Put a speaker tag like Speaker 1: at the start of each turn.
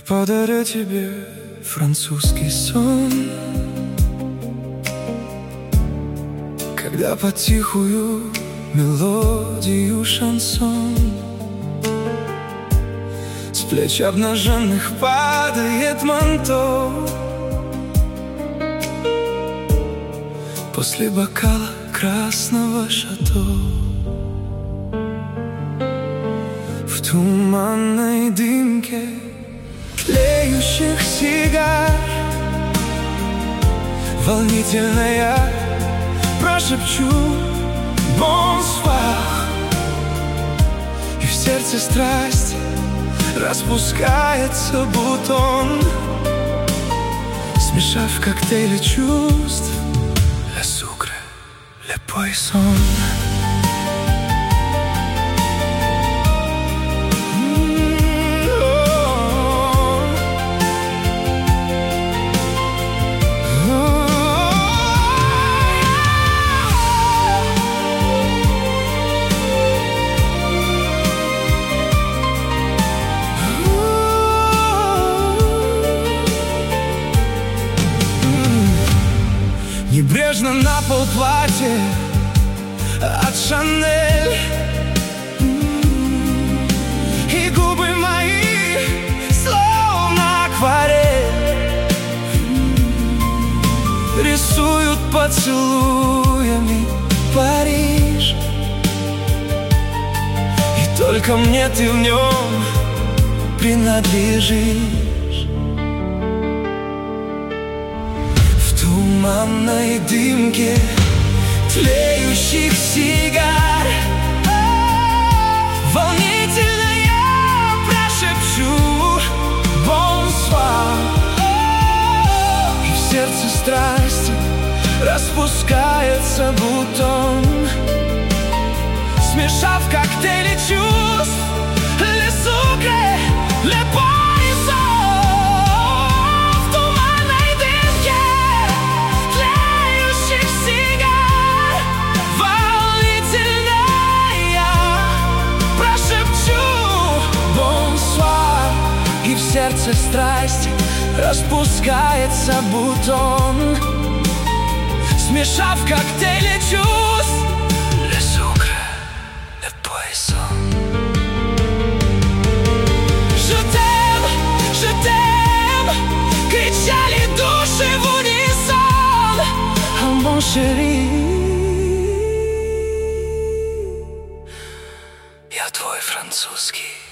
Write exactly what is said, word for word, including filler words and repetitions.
Speaker 1: подарю тебе французский сон, когда под тихую мелодию шансон с плеч обнаженных падает манто. После бокала красного шато в туманной дымке тлеющих сигар волнительно я прошепчу бонсуар, и в сердце страсть распускается бутон, смешав коктейли чувств le sucre, le poison. Небрежно на пол платье от Шанель, и губы мои словно акварель рисуют поцелуями Париж, и только мне ты в нем принадлежишь. В туманной дымке тлеющих сигар волнительно я прошепчу бонсуар, и в сердце страсти распускается бутон, смешав коктейли чувств le sucre, le poison. В сердце страсть распускается бутон, смешав коктейли чувств le sucre, le poison. Je t'aime, je t'aime, кричали души в унисон. А mon chéri, я твой французский